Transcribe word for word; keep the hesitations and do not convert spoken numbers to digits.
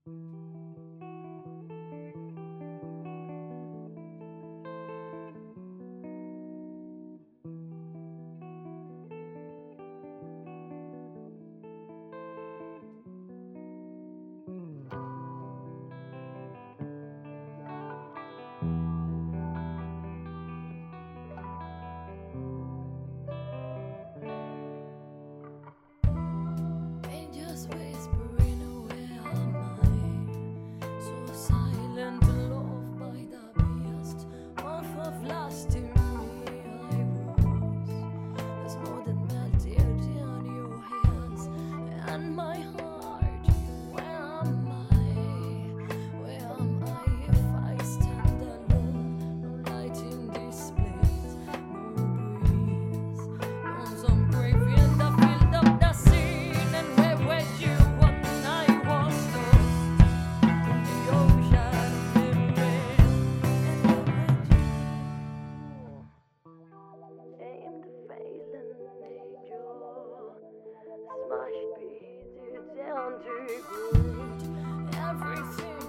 Angels whispering away am I, so silent and loved by the best half of last in me I was. The snow that melted down your hands and my heart. Where am I? Where am I if I stand alone? No light in this place, no breeze, lonesome grave in the field of the scene. And where were you when I was lost in the ocean in rain? And where were you? Aimed failing angel, smashed pieces down to ground. Everything